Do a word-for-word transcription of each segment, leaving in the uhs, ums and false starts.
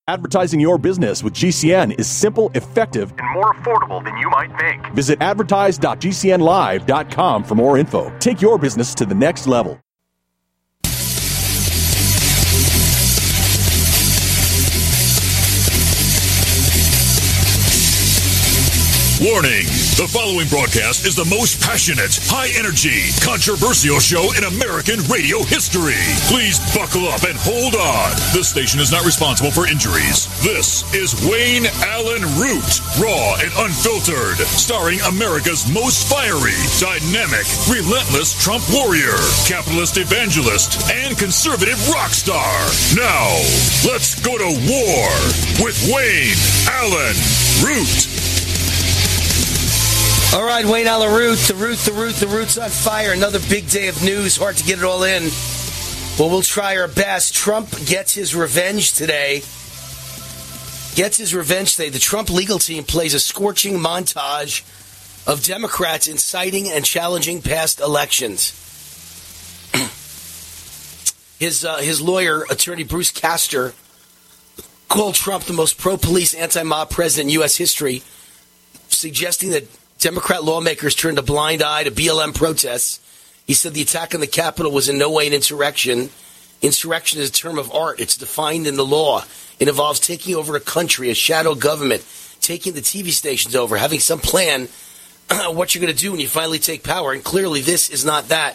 Advertising your business with G C N is simple, effective, and more affordable than you might think. Visit advertise dot g c n live dot com for more info. Take your business to the next level. Warning! The following broadcast is the most passionate, high-energy, controversial show in American radio history. Please buckle up and hold on. This station is not responsible for injuries. This is Wayne Allen Root, raw and unfiltered, starring America's most fiery, dynamic, relentless Trump warrior, capitalist evangelist, and conservative rock star. Now, let's go to war with Wayne Allen Root. All right, Wayne Allen Root, the root, the root, the root's on fire. Another big day of news. Hard to get it all in. Well, we'll try our best. Trump gets his revenge today. Gets his revenge today. The Trump legal team plays a scorching montage of Democrats inciting and challenging past elections. his uh, his lawyer, attorney Bruce Castor, called Trump the most pro-police, anti-mob president in U S history, suggesting that Democrat lawmakers turned a blind eye to B L M protests. He said the attack on the Capitol was in no way an insurrection. Insurrection is a term of art. It's defined in the law. It involves taking over a country, a shadow government, taking the T V stations over, having some plan what you're going to do when you finally take power. And clearly this is not that.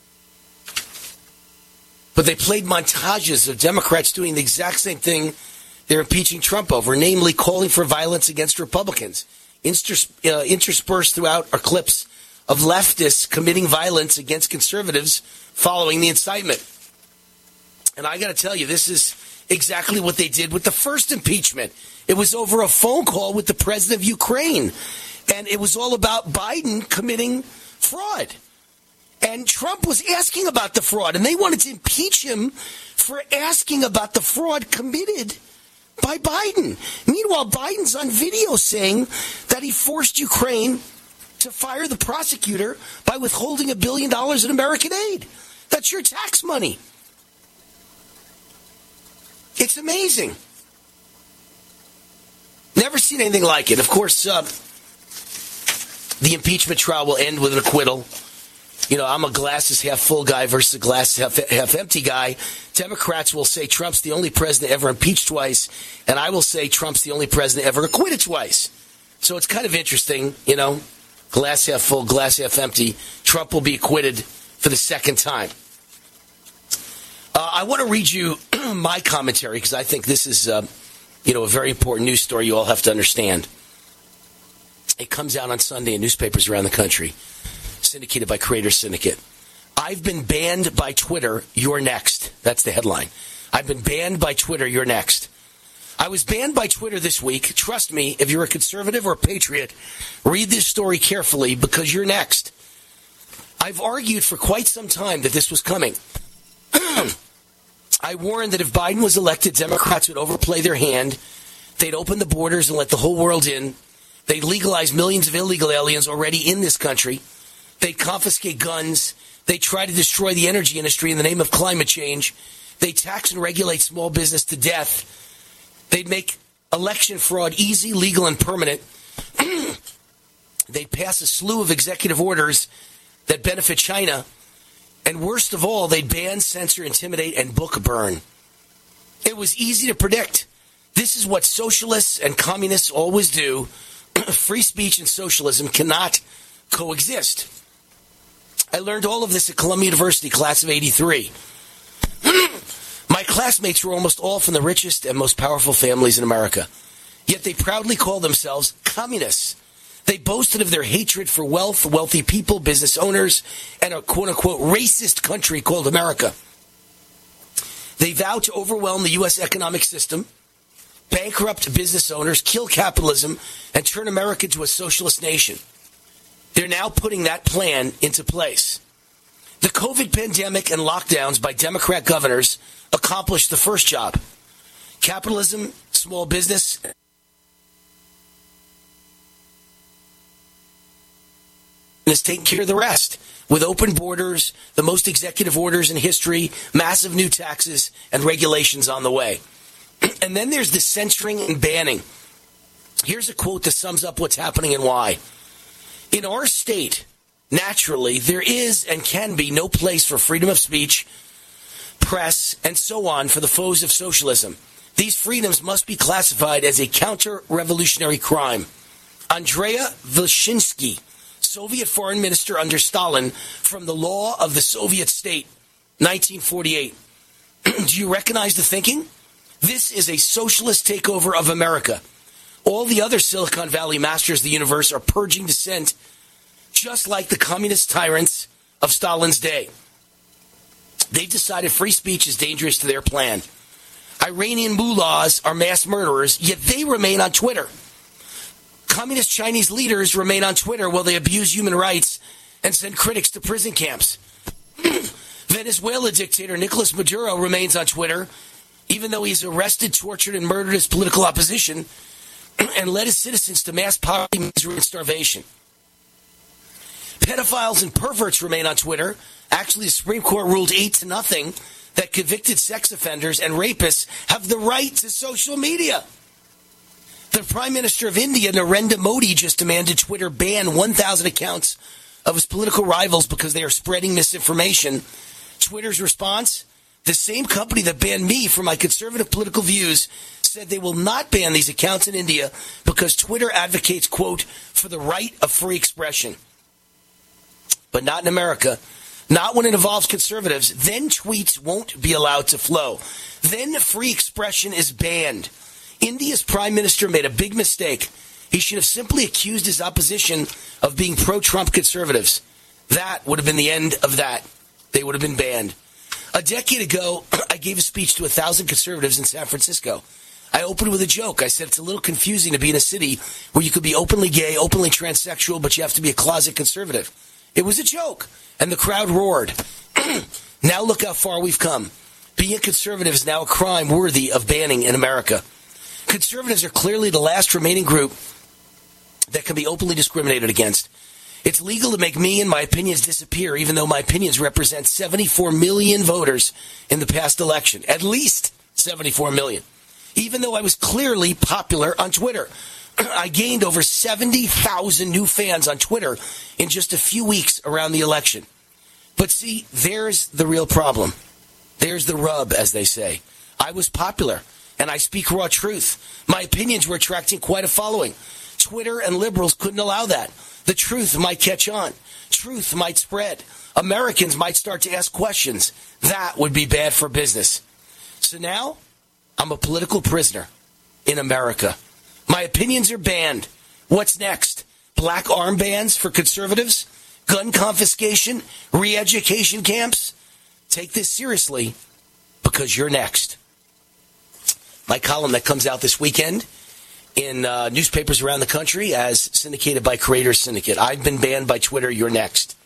But they played montages of Democrats doing the exact same thing they're impeaching Trump over, namely calling for violence against Republicans. Inters- uh, interspersed throughout are clips of leftists committing violence against conservatives following the incitement. And I got to tell you, this is exactly what they did with the first impeachment. It was over a phone call with the president of Ukraine. And it was all about Biden committing fraud. And Trump was asking about the fraud. And they wanted to impeach him for asking about the fraud committed by Biden. Meanwhile, Biden's on video saying that he forced Ukraine to fire the prosecutor by withholding a billion dollars in American aid. That's your tax money. It's amazing. Never seen anything like it. Of course, uh, the impeachment trial will end with an acquittal. You know, I'm a glasses half full guy versus a glasses half, half empty guy. Democrats will say Trump's the only president ever impeached twice, and I will say Trump's the only president ever acquitted twice. So it's kind of interesting, you know, glass half full, glass half empty. Trump will be acquitted for the second time. Uh, I want to read you my commentary because I think this is, uh, you know, a very important news story you all have to understand. It comes out on Sunday in newspapers around the country. Syndicated by Creator Syndicate. I've been banned by Twitter, you're next. That's the headline. I've been banned by Twitter, you're next. I was banned by Twitter this week. Trust me, if you're a conservative or a patriot, read this story carefully because you're next. I've argued for quite some time that this was coming. I warned that if Biden was elected, Democrats would overplay their hand. They'd open the borders and let the whole world in. They'd legalize millions of illegal aliens already in this country. They confiscate guns. They try to destroy the energy industry in the name of climate change. They tax and regulate small business to death. They'd make election fraud easy, legal, and permanent. They'd pass a slew of executive orders that benefit China. And worst of all, they'd ban, censor, intimidate, and book burn. It was easy to predict. This is what socialists and communists always do. Free speech and socialism cannot coexist. I learned all of this at Columbia University, class of eighty-three. My classmates were almost all from the richest and most powerful families in America. Yet they proudly call themselves communists. They boasted of their hatred for wealth, wealthy people, business owners, and a quote-unquote racist country called America. They vow to overwhelm the U S economic system, bankrupt business owners, kill capitalism, and turn America into a socialist nation. They're now putting that plan into place. The COVID pandemic and lockdowns by Democrat governors accomplished the first job. Capitalism, small business, is taking care of the rest. With open borders, the most executive orders in history, massive new taxes, and regulations on the way. And then there's the censoring and banning. Here's a quote that sums up what's happening and why. In our state, naturally, there is and can be no place for freedom of speech, press, and so on for the foes of socialism. These freedoms must be classified as a counter-revolutionary crime. Andrea Vyshinsky, Soviet foreign minister under Stalin, from the Law of the Soviet State, nineteen forty-eight. Do you recognize the thinking? This is a socialist takeover of America. All the other Silicon Valley masters of the universe are purging dissent, just like the communist tyrants of Stalin's day. They've decided free speech is dangerous to their plan. Iranian mullahs are mass murderers, yet they remain on Twitter. Communist Chinese leaders remain on Twitter while they abuse human rights and send critics to prison camps. Venezuela dictator Nicolas Maduro remains on Twitter, even though he's arrested, tortured, and murdered his political opposition and led his citizens to mass poverty, misery, and starvation. Pedophiles and perverts remain on Twitter. Actually, the Supreme Court ruled eight to nothing that convicted sex offenders and rapists have the right to social media. The Prime Minister of India, Narendra Modi, just demanded Twitter ban one thousand accounts of his political rivals because they are spreading misinformation. Twitter's response? The same company that banned me for my conservative political views said they will not ban these accounts in India because Twitter advocates, quote, for the right of free expression. But not in America. Not when it involves conservatives. Then tweets won't be allowed to flow. Then free expression is banned. India's prime minister made a big mistake. He should have simply accused his opposition of being pro-Trump conservatives. That would have been the end of that. They would have been banned. A decade ago, I gave a speech to a thousand conservatives in San Francisco. I opened with a joke. I said it's a little confusing to be in a city where you could be openly gay, openly transsexual, but you have to be a closet conservative. It was a joke, and the crowd roared. Now look how far we've come. Being a conservative is now a crime worthy of banning in America. Conservatives are clearly the last remaining group that can be openly discriminated against. It's legal to make me and my opinions disappear, even though my opinions represent seventy-four million voters in the past election. At least seventy-four million. Even though I was clearly popular on Twitter. I gained over seventy thousand new fans on Twitter in just a few weeks around the election. But see, there's the real problem. There's the rub, as they say. I was popular, and I speak raw truth. My opinions were attracting quite a following. Twitter and liberals couldn't allow that. The truth might catch on. Truth might spread. Americans might start to ask questions. That would be bad for business. So now, I'm a political prisoner in America. My opinions are banned. What's next? Black armbands for conservatives? Gun confiscation? Re-education camps? Take this seriously, because you're next. My column that comes out this weekend in uh, newspapers around the country as syndicated by Creators Syndicate. I've been banned by Twitter. You're next.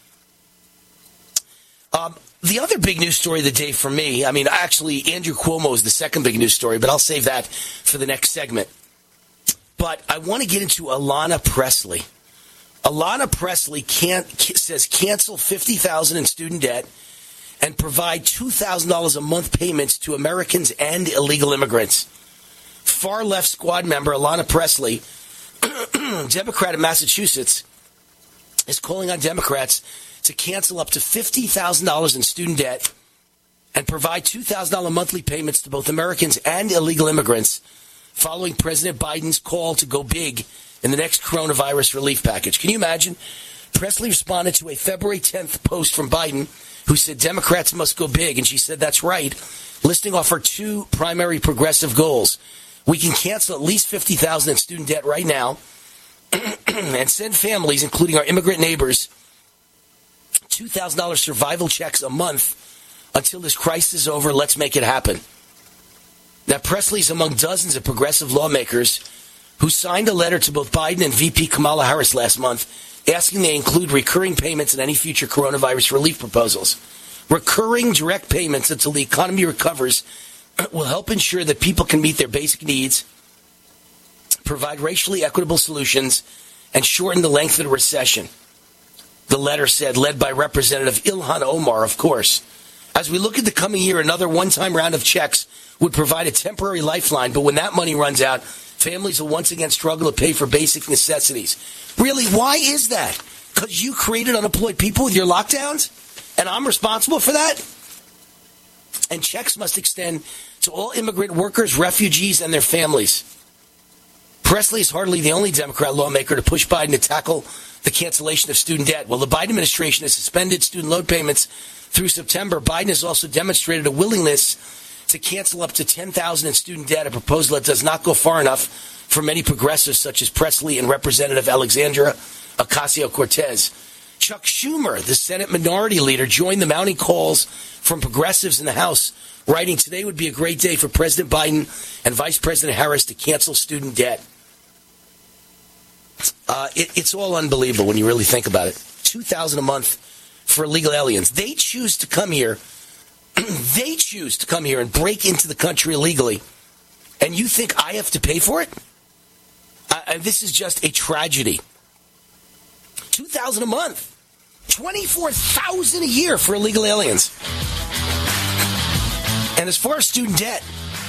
Um, the other big news story of the day for me, I mean, actually, Andrew Cuomo is the second big news story, but I'll save that for the next segment. But I want to get into Alana Presley. Alana Presley can't, says cancel fifty thousand dollars in student debt and provide two thousand dollars a month payments to Americans and illegal immigrants. Far left squad member Alana Presley, Democrat of Massachusetts, is calling on Democrats to cancel up to fifty thousand dollars in student debt and provide two thousand dollars monthly payments to both Americans and illegal immigrants following President Biden's call to go big in the next coronavirus relief package. Can you imagine? Presley responded to a February tenth post from Biden who said Democrats must go big, and she said that's right, listing off her two primary progressive goals. We can cancel at least fifty thousand dollars in student debt right now and send families, including our immigrant neighbors, two thousand dollars survival checks a month until this crisis is over. Let's make it happen. Now, Presley's among dozens of progressive lawmakers who signed a letter to both Biden and V P Kamala Harris last month asking they include recurring payments in any future coronavirus relief proposals. Recurring direct payments until the economy recovers will help ensure that people can meet their basic needs, provide racially equitable solutions, and shorten the length of the recession. The letter said, led by Representative Ilhan Omar, of course. As we look at the coming year, another one-time round of checks would provide a temporary lifeline, but when that money runs out, families will once again struggle to pay for basic necessities. Really, why is that? Because you created unemployed people with your lockdowns? And I'm responsible for that? And checks must extend to all immigrant workers, refugees, and their families. Presley is hardly the only Democrat lawmaker to push Biden to tackle the cancellation of student debt. While the Biden administration has suspended student loan payments through September, Biden has also demonstrated a willingness to cancel up to ten thousand dollars in student debt, a proposal that does not go far enough for many progressives such as Presley and Representative Alexandria Ocasio-Cortez. Chuck Schumer, the Senate Minority Leader, joined the mounting calls from progressives in the House, writing, "Today would be a great day for President Biden and Vice President Harris to cancel student debt." Uh, it, it's all unbelievable when you really think about it. two thousand dollars a month for illegal aliens. They choose to come here. They choose to come here and break into the country illegally. And you think I have to pay for it? Uh, this is just a tragedy. two thousand dollars a month. twenty-four thousand dollars a year for illegal aliens. And as far as student debt,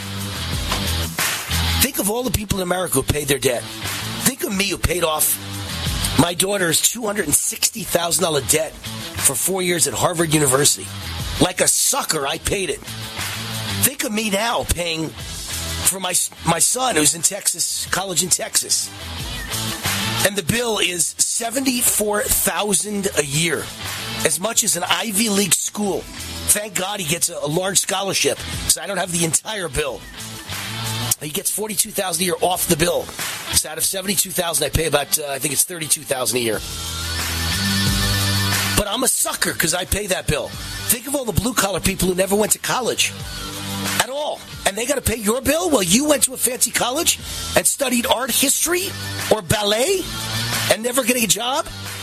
think of all the people in America who paid their debt. Think of me who paid off my daughter's two hundred sixty thousand dollars debt for four years at Harvard University. Like a sucker, I paid it. Think of me now paying for my my son who's in Texas, college in Texas. And the bill is seventy-four thousand dollars a year, as much as an Ivy League school. Thank God he gets a, a large scholarship, so I don't have the entire bill. He gets forty-two thousand dollars a year off the bill. So out of seventy-two thousand dollars, I pay about, uh, I think it's thirty-two thousand dollars a year. But I'm a sucker because I pay that bill. Think of all the blue-collar people who never went to college at all. And they got to pay your bill? Well, you went to a fancy college and studied art history or ballet and never getting a job?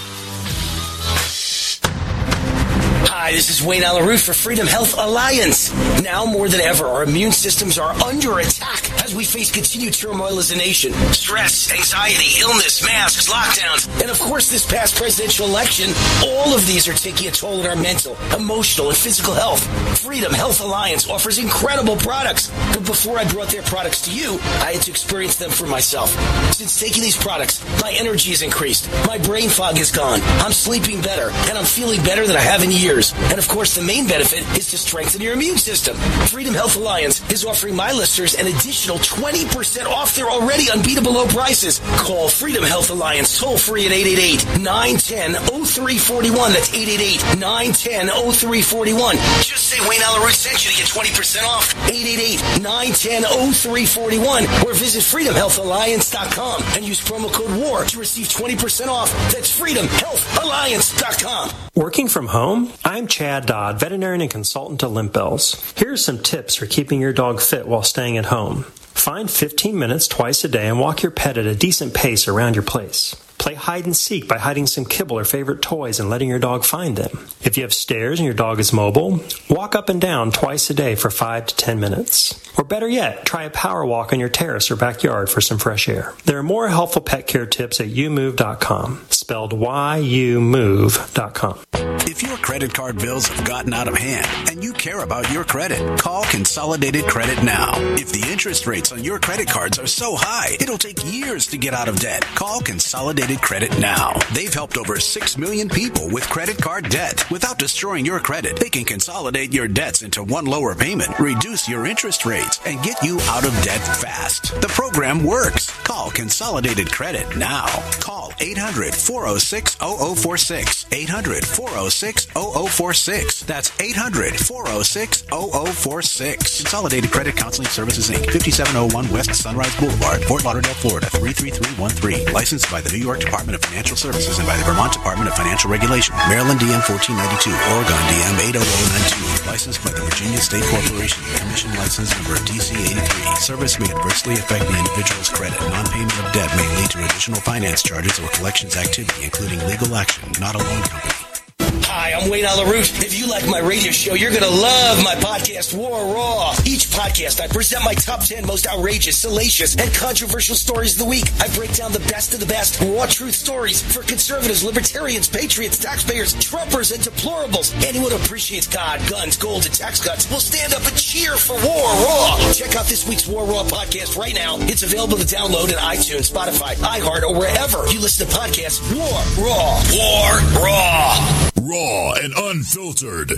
Hi, this is Wayne Alaroot for Freedom Health Alliance. Now more than ever, our immune systems are under attack as we face continued turmoil as a nation. Stress, anxiety, illness, masks, lockdowns, and of course this past presidential election. All of these are taking a toll on our mental, emotional, and physical health. Freedom Health Alliance offers incredible products. But before I brought their products to you, I had to experience them for myself. Since taking these products, my energy has increased, my brain fog is gone, I'm sleeping better, and I'm feeling better than I have in years. And of course, the main benefit is to strengthen your immune system. Freedom Health Alliance is offering my listeners an additional twenty percent off their already unbeatable low prices. Call Freedom Health Alliance toll free at eight eight eight, nine one zero, zero three four one. That's eight eight eight, nine one zero, zero three four one. Just say Wayne Alaroot sent you to get twenty percent off. eight eight eight, nine one zero, zero three four one. Or visit freedom health alliance dot com and use promo code WAR to receive twenty percent off. That's freedom health alliance dot com. Working from home? I'm Chad Dodd, veterinarian and consultant to Limp Bells. Here are some tips for keeping your dog fit while staying at home. Find fifteen minutes twice a day and walk your pet at a decent pace around your place. Play hide and seek by hiding some kibble or favorite toys and letting your dog find them. If you have stairs and your dog is mobile, walk up and down twice a day for five to ten minutes. Or better yet, try a power walk on your terrace or backyard for some fresh air. There are more helpful pet care tips at you move dot com, spelled Y U move dot com. If your credit card bills have gotten out of hand and you care about your credit, call Consolidated Credit now. If the interest rates on your credit cards are so high, it'll take years to get out of debt. Call Consolidated Credit now. They've helped over six million people with credit card debt. Without destroying your credit, they can consolidate your debts into one lower payment, reduce your interest rates, and get you out of debt fast. The program works. Call Consolidated Credit now. Call eight hundred, four oh six, oh oh four six. eight hundred, four oh six, oh oh four six. That's eight hundred, four oh six, oh oh four six. Consolidated Credit Counseling Services, Incorporated. fifty-seven oh one West Sunrise Boulevard, Fort Lauderdale, Florida, three three three one three. Licensed by the New York Department of Financial Services and by the Vermont Department of Financial Regulation. Maryland D M fourteen ninety-two. Oregon D M eight oh oh nine two. Licensed by the Virginia State Corporation. Commission license number D C eighty-three. Service may adversely affect the individual's credit. Non-payment of debt may lead to additional finance charges or collections activity, including legal action. Not a loan company. Hi, Hi, I'm Wayne Allyn Root. If you like my radio show, you're going to love my podcast, War Raw. Each podcast, I present my top ten most outrageous, salacious, and controversial stories of the week. I break down the best of the best raw truth stories for conservatives, libertarians, patriots, taxpayers, Trumpers, and deplorables. Anyone who appreciates God, guns, gold, and tax cuts will stand up and cheer for War Raw. Check out this week's War Raw podcast right now. It's available to download in iTunes, Spotify, iHeart, or wherever you listen to podcasts. War Raw. War Raw. Raw and unfiltered.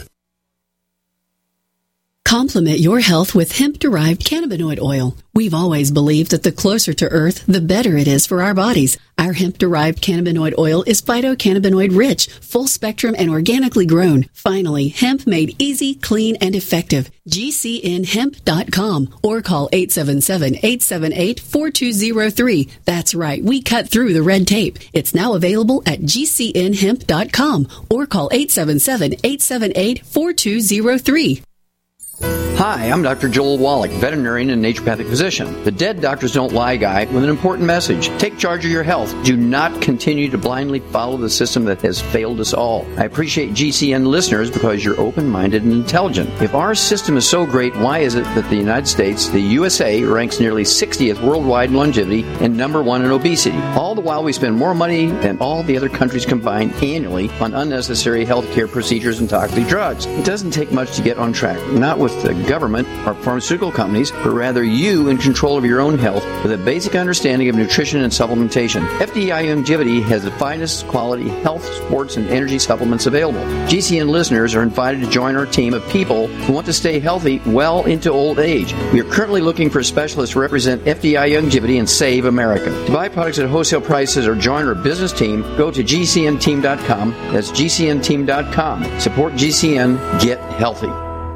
Complement your health with hemp-derived cannabinoid oil. We've always believed that the closer to Earth, the better it is for our bodies. Our hemp-derived cannabinoid oil is phytocannabinoid rich, full spectrum, and organically grown. Finally, hemp made easy, clean, and effective. G C N hemp dot com or call eight seven seven, eight seven eight, four two zero three. That's right, we cut through the red tape. It's now available at G C N hemp dot com or call eight seven seven, eight seven eight, four two zero three. Hi, I'm Doctor Joel Wallach, veterinarian and naturopathic physician. The Dead Doctors Don't Lie guy with an important message. Take charge of your health. Do not continue to blindly follow the system that has failed us all. I appreciate G C N listeners because you're open-minded and intelligent. If our system is so great, why is it that the United States, the U S A, ranks nearly sixtieth worldwide in longevity and number one in obesity? All the while we spend more money than all the other countries combined annually on unnecessary health care procedures and toxic drugs. It doesn't take much to get on track. Not with the government or pharmaceutical companies, but rather you in control of your own health with a basic understanding of nutrition and supplementation. F D I Longevity has the finest quality health, sports, and energy supplements available. G C N listeners are invited to join our team of people who want to stay healthy well into old age. We are currently looking for specialists to represent F D I Longevity and save America. To buy products at wholesale prices or join our business team, go to G C N team dot com. That's G C N team dot com. Support G C N. Get healthy.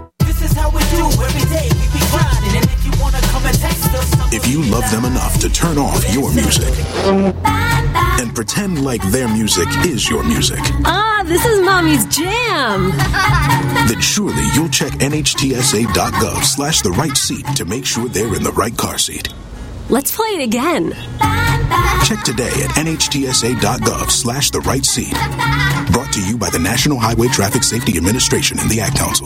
If you love them enough to turn off your music and pretend like their music is your music. Ah, this is Mommy's jam. Then surely you'll check N H T S A dot gov slash the right seat to make sure they're in the right car seat. Let's play it again. Check today at N H T S A dot gov slash the right seat. Brought to you by the National Highway Traffic Safety Administration and the Ad Council.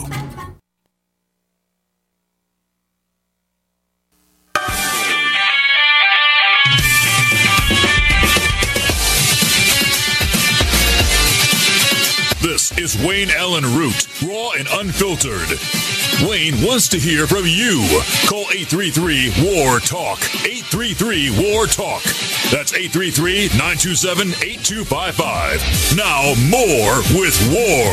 This is Wayne Allyn Root, raw and unfiltered. Wayne wants to hear from you. Call eight three three, W A R, TALK. eight three three, W A R, TALK. That's eight three three, nine two seven, eight two five five. Now, more with War.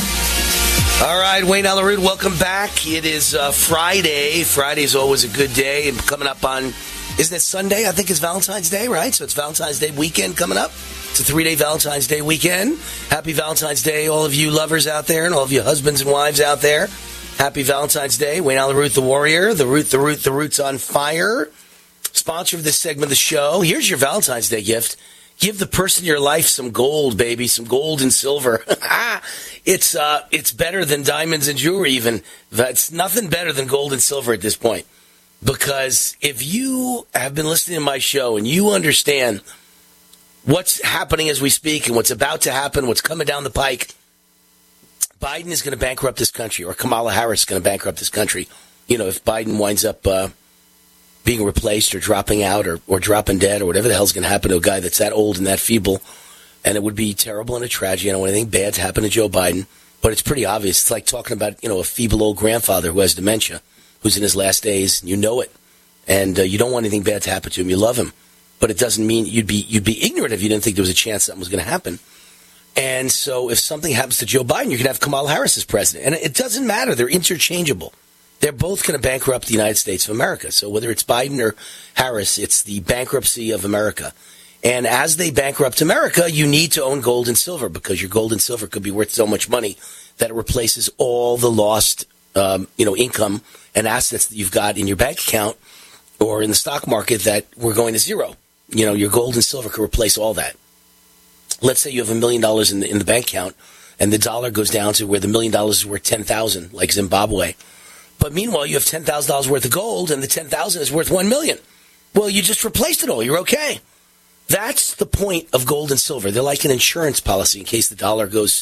All right, Wayne Allyn Root, welcome back. It is uh, Friday. Friday is always a good day. And coming up on, isn't it Sunday? I think it's Valentine's Day, right? So it's Valentine's Day weekend coming up. It's a three-day Valentine's Day weekend. Happy Valentine's Day, all of you lovers out there and all of you husbands and wives out there. Happy Valentine's Day. Wayne Allyn Root, the Warrior. The Root, the Root, the Root's on fire. Sponsor of this segment of the show. Here's your Valentine's Day gift. Give the person in your life some gold, baby, some gold and silver. it's uh, it's better than diamonds and jewelry even. It's nothing better than gold and silver at this point. Because if you have been listening to my show and you understand what's happening as we speak and what's about to happen, what's coming down the pike, Biden is going to bankrupt this country, or Kamala Harris is going to bankrupt this country. You know, if Biden winds up uh, being replaced or dropping out or, or dropping dead or whatever the hell's going to happen to a guy that's that old and that feeble. And it would be terrible and a tragedy. I don't want anything bad to happen to Joe Biden. But it's pretty obvious. It's like talking about, you know, a feeble old grandfather who has dementia, who's in his last days. You know it. And uh, you don't want anything bad to happen to him. You love him. But it doesn't mean you'd be you'd be ignorant if you didn't think there was a chance something was going to happen. And so if something happens to Joe Biden, you can have Kamala Harris as president. And it doesn't matter. They're interchangeable. They're both going to bankrupt the United States of America. So whether it's Biden or Harris, it's the bankruptcy of America. And as they bankrupt America, you need to own gold and silver because your gold and silver could be worth so much money that it replaces all the lost um, you know, income and assets that you've got in your bank account or in the stock market that were going to zero. You know, your gold and silver could replace all that. Let's say you have a million dollars in the, in the bank account and the dollar goes down to where the million dollars is worth ten thousand, like Zimbabwe. But meanwhile, you have ten thousand dollars worth of gold and the ten thousand is worth one million. Well, you just replaced it all. You're okay. That's the point of gold and silver. They're like an insurance policy in case the dollar goes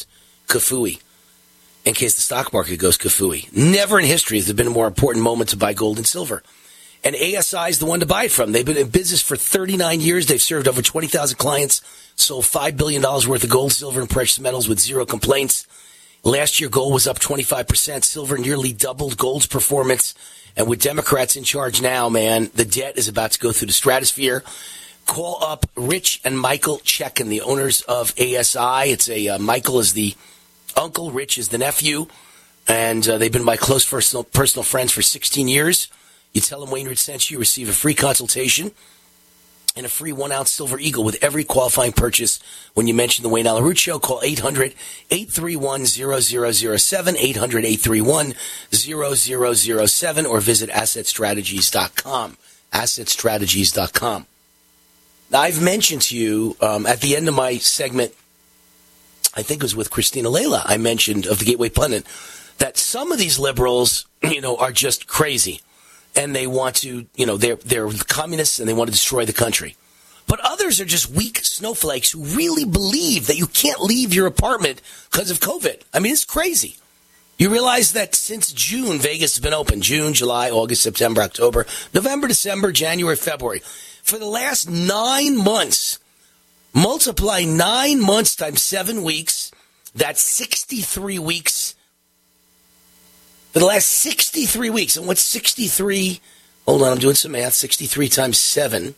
kafooey, in case the stock market goes kafooey. Never in history has there been a more important moment to buy gold and silver. And A S I is the one to buy it from. They've been in business for thirty-nine years. They've served over twenty thousand clients, sold five billion dollars worth of gold, silver, and precious metals with zero complaints. Last year, gold was up twenty-five percent. Silver nearly doubled gold's performance. And with Democrats in charge now, man, the debt is about to go through the stratosphere. Call up Rich and Michael Checkin, the owners of A S I. It's a uh, Michael is the uncle, Rich is the nephew, and uh, they've been my close personal personal friends for sixteen years. You tell them Wayne Root sent you, receive a free consultation and a free one-ounce Silver Eagle with every qualifying purchase when you mention the Wayne Allyn Root Show. Call eight hundred, eight three one, zero zero zero seven, eight hundred, eight three one, zero zero zero seven, or visit asset strategies dot com, asset strategies dot com. Now, I've mentioned to you um, at the end of my segment, I think it was with Christina Layla, I mentioned of the Gateway Pundit, that some of these liberals, you know, are just crazy. And they want to, you know, they're they're communists and they want to destroy the country. But others are just weak snowflakes who really believe that you can't leave your apartment because of COVID. I mean, it's crazy. You realize that since June, Vegas has been open. June, July, August, September, October, November, December, January, February. For the last nine months, multiply nine months times seven weeks, that's sixty-three weeks. For the last sixty-three weeks. And what's sixty-three? Hold on, I'm doing some math. sixty-three times seven.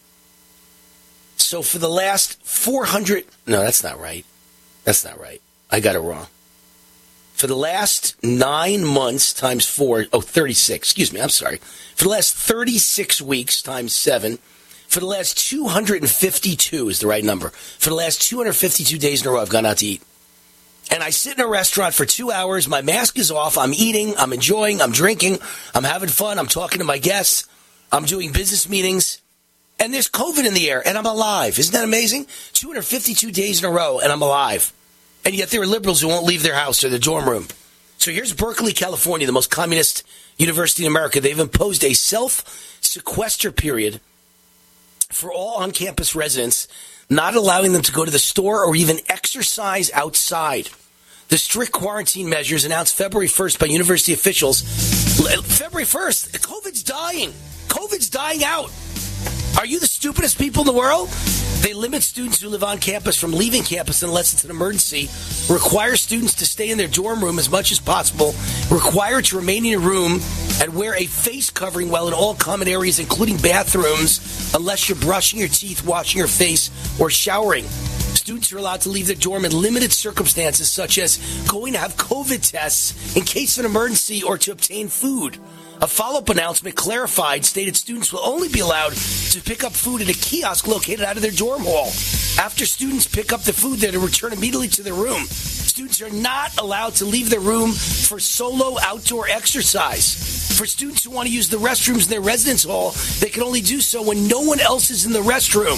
So for the last four hundred... No, that's not right. That's not right. I got it wrong. For the last nine months times four... Oh, thirty-six. Excuse me, I'm sorry. For the last thirty-six weeks times seven... For the last two hundred fifty-two is the right number. For the last two hundred fifty-two days in a row, I've gone out to eat. And I sit in a restaurant for two hours. My mask is off. I'm eating. I'm enjoying. I'm drinking. I'm having fun. I'm talking to my guests. I'm doing business meetings. And there's COVID in the air, and I'm alive. Isn't that amazing? two hundred fifty-two days in a row, and I'm alive. And yet there are liberals who won't leave their house or their dorm room. So here's Berkeley, California, the most communist university in America. They've imposed a self-sequester period for all on-campus residents, not allowing them to go to the store or even exercise outside. The strict quarantine measures announced February first by university officials. February first, COVID's dying. COVID's dying out. Are you the stupidest people in the world? They limit students who live on campus from leaving campus unless it's an emergency, require students to stay in their dorm room as much as possible, require to remain in your room, and wear a face covering while in all common areas, including bathrooms, unless you're brushing your teeth, washing your face, or showering. Students are allowed to leave their dorm in limited circumstances, such as going to have COVID tests in case of an emergency or to obtain food. A follow-up announcement clarified, stated students will only be allowed to pick up food at a kiosk located out of their dorm hall. After students pick up the food, they're to return immediately to their room. Students are not allowed to leave their room for solo outdoor exercise. For students who want to use the restrooms in their residence hall, they can only do so when no one else is in the restroom.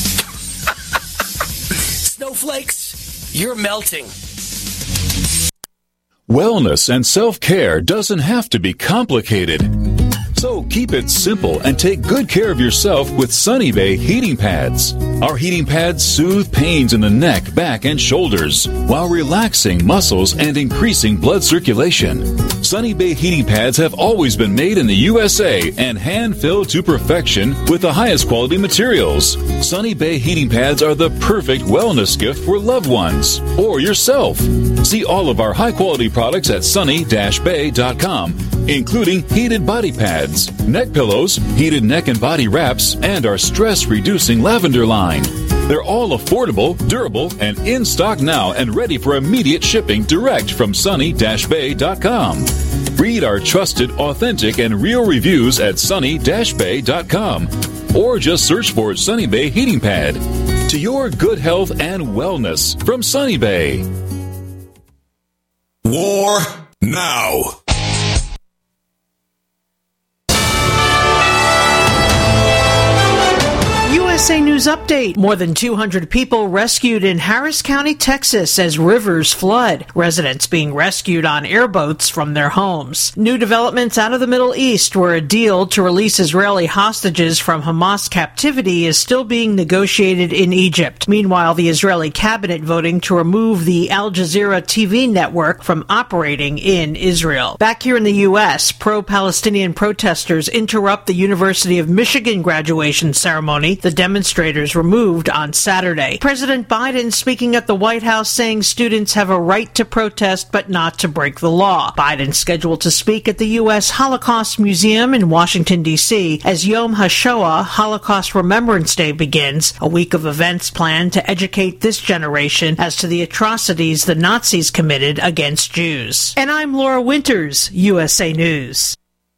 Snowflakes, you're melting. Wellness and self-care doesn't have to be complicated. So keep it simple and take good care of yourself with Sunny Bay heating pads. Our heating pads soothe pains in the neck, back, and shoulders while relaxing muscles and increasing blood circulation. Sunny Bay heating pads have always been made in the U S A and hand-filled to perfection with the highest quality materials. Sunny Bay heating pads are the perfect wellness gift for loved ones or yourself. See all of our high-quality products at sunny dash bay dot com, including heated body pads, neck pillows, heated neck and body wraps, and our stress-reducing lavender line. They're all affordable, durable, and in stock now and ready for immediate shipping direct from sunny dash bay dot com. Read our trusted, authentic, and real reviews at sunny dash bay dot com or just search for Sunny Bay Heating Pad. To your good health and wellness from Sunny Bay. War now. U S A News Update. More than two hundred people rescued in Harris County, Texas as rivers flood. Residents being rescued on airboats from their homes. New developments out of the Middle East, where a deal to release Israeli hostages from Hamas captivity is still being negotiated in Egypt. Meanwhile, the Israeli cabinet voting to remove the Al Jazeera T V network from operating in Israel. Back here in the U S, pro-Palestinian protesters interrupt the University of Michigan graduation ceremony. The demonstrators removed on Saturday. President Biden speaking at the White House saying students have a right to protest but not to break the law. Biden scheduled to speak at the U S Holocaust Museum in Washington, D C as Yom HaShoah, Holocaust Remembrance Day, begins, a week of events planned to educate this generation as to the atrocities the Nazis committed against Jews. And I'm Laura Winters, U S A News.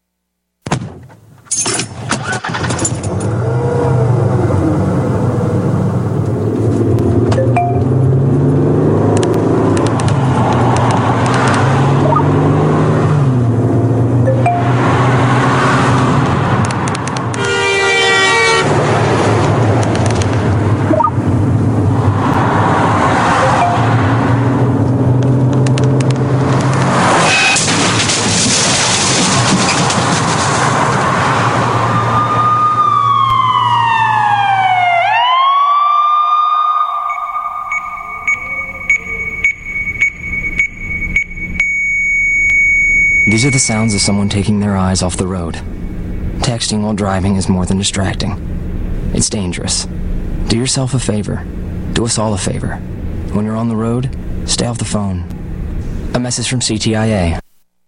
These are the sounds of someone taking their eyes off the road. Texting while driving is more than distracting. It's dangerous. Do yourself a favor. Do us all a favor. When you're on the road, stay off the phone. A message from C T I A.